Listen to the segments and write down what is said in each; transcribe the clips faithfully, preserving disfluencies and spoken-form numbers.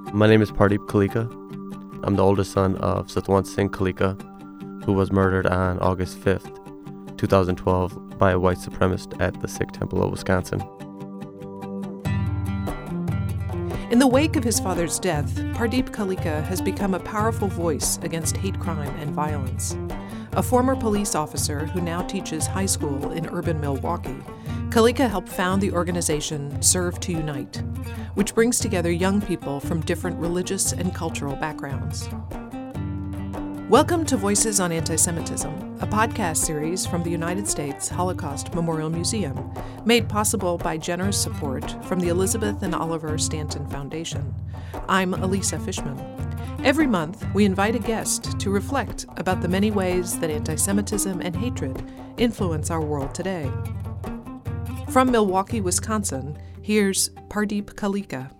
My name is Pardeep Kalika. I'm the oldest son of Satwant Singh Kalika, who was murdered on August fifth, twenty twelve by a white supremacist at the Sikh Temple of Wisconsin. In the wake of his father's death, Pardeep Kalika has become a powerful voice against hate crime and violence. A former police officer who now teaches high school in urban Milwaukee, Kalika helped found the organization Serve to Unite, which brings together young people from different religious and cultural backgrounds. Welcome to Voices on Anti-Semitism, a podcast series from the United States Holocaust Memorial Museum, made possible by generous support from the Elizabeth and Oliver Stanton Foundation. I'm Elisa Fishman. Every month, we invite a guest to reflect about the many ways that anti-Semitism and hatred influence our world today. From Milwaukee, Wisconsin, here's Pardeep Kalika.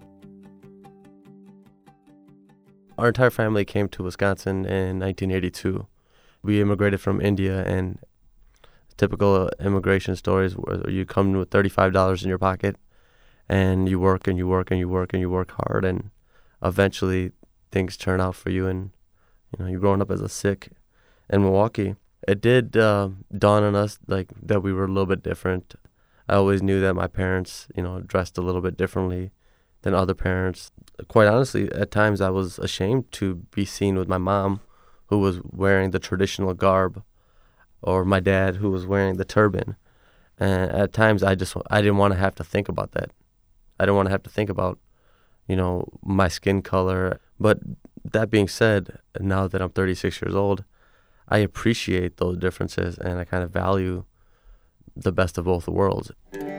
Our entire family came to Wisconsin in nineteen eighty-two. We immigrated from India, and typical immigration stories where you come with thirty-five dollars in your pocket and you work and you work and you work and you work hard, and eventually things turn out for you, and you know, you're growing up as a Sikh in Milwaukee. It did uh, dawn on us like that we were a little bit different. I always knew that my parents, you know, dressed a little bit differently than other parents. Quite honestly, at times I was ashamed to be seen with my mom, who was wearing the traditional garb, or my dad, who was wearing the turban. And at times I just, I didn't want to have to think about that. I didn't want to have to think about, you know, my skin color. But that being said, now that I'm thirty-six years old, I appreciate those differences, and I kind of value the best of both worlds.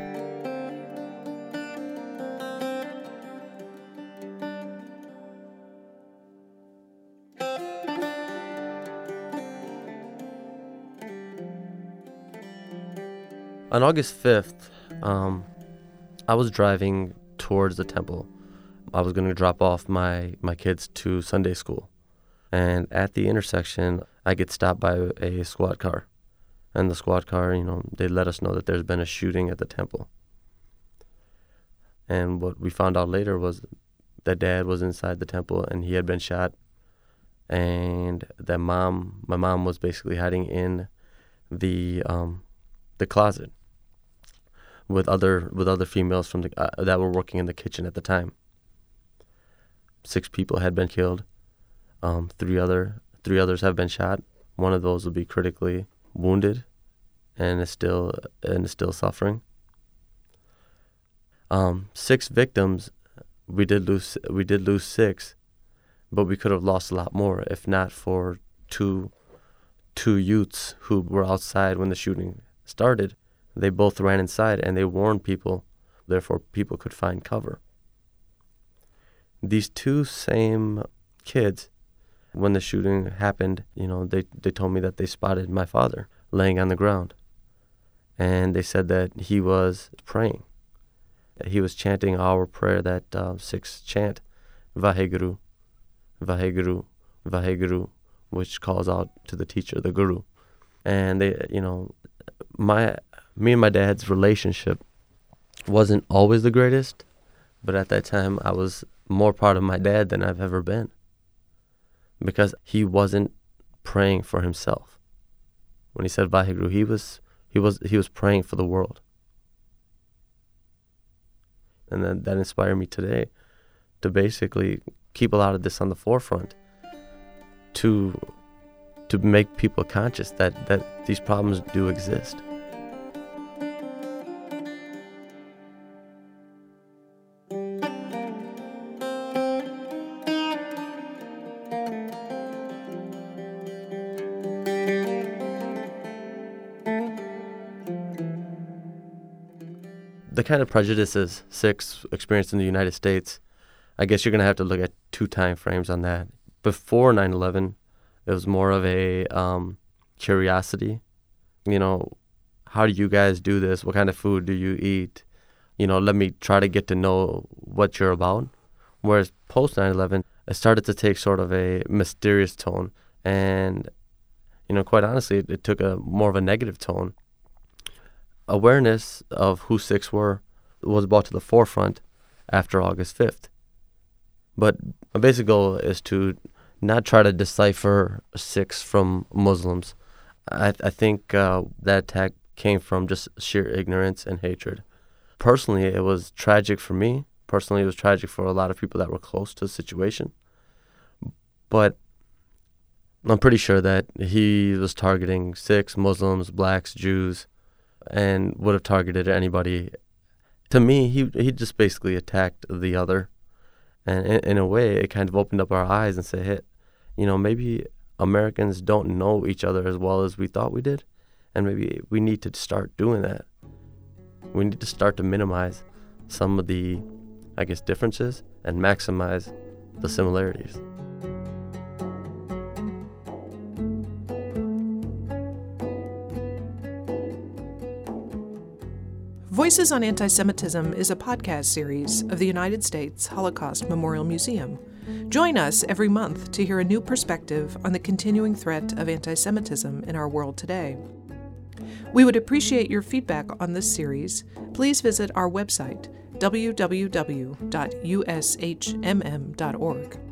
On August fifth, um, I was driving towards the temple. I was going to drop off my, my kids to Sunday school. And at the intersection, I get stopped by a squad car. And the squad car, you know, they let us know that there's been a shooting at the temple. And what we found out later was that dad was inside the temple and he had been shot. And that mom, my mom was basically hiding in the um, the closet with other with other females from the uh, that were working in the kitchen at the time. Six people had been killed. Um, three other three others have been shot. One of those will be critically wounded, and is still and is still suffering. Um, six victims. We did lose. We did lose six, but we could have lost a lot more if not for two two youths who were outside when the shooting started. They both ran inside and they warned people, therefore people could find cover. These two same kids, when the shooting happened, you know, they, they told me that they spotted my father laying on the ground. And they said that he was praying. He was chanting our prayer, that uh, Sikhs chant, Vaheguru, Vaheguru, Vaheguru, which calls out to the teacher, the guru. And they, you know, my, me and my dad's relationship wasn't always the greatest, but at that time I was more part of my dad than I've ever been, because he wasn't praying for himself. When he said Vaheguru, he was he was he was praying for the world. And then that inspired me today to basically keep a lot of this on the forefront, to to make people conscious that, that these problems do exist. The kind of prejudices Sikhs experienced in the United States, I guess you're going to have to look at two time frames on that. Before nine eleven, it was more of a um, curiosity. You know, how do you guys do this? What kind of food do you eat? You know, let me try to get to know what you're about. Whereas post nine eleven, it started to take sort of a mysterious tone. And, you know, quite honestly, it, it took a more of a negative tone. Awareness of who Sikhs were was brought to the forefront after August fifth. But my basic goal is to not try to decipher Sikhs from Muslims. I, I think uh, that attack came from just sheer ignorance and hatred. Personally, it was tragic for me. Personally, it was tragic for a lot of people that were close to the situation. But I'm pretty sure that he was targeting Sikhs, Muslims, blacks, Jews, and would have targeted anybody. To me, he he just basically attacked the other. And in, in a way, it kind of opened up our eyes and said, hey, you know, maybe Americans don't know each other as well as we thought we did. And maybe we need to start doing that. We need to start to minimize some of the, I guess, differences and maximize the similarities. Voices on Anti-Semitism is a podcast series of the United States Holocaust Memorial Museum. Join us every month to hear a new perspective on the continuing threat of anti-Semitism in our world today. We would appreciate your feedback on this series. Please visit our website, w w w dot u s h m m dot org.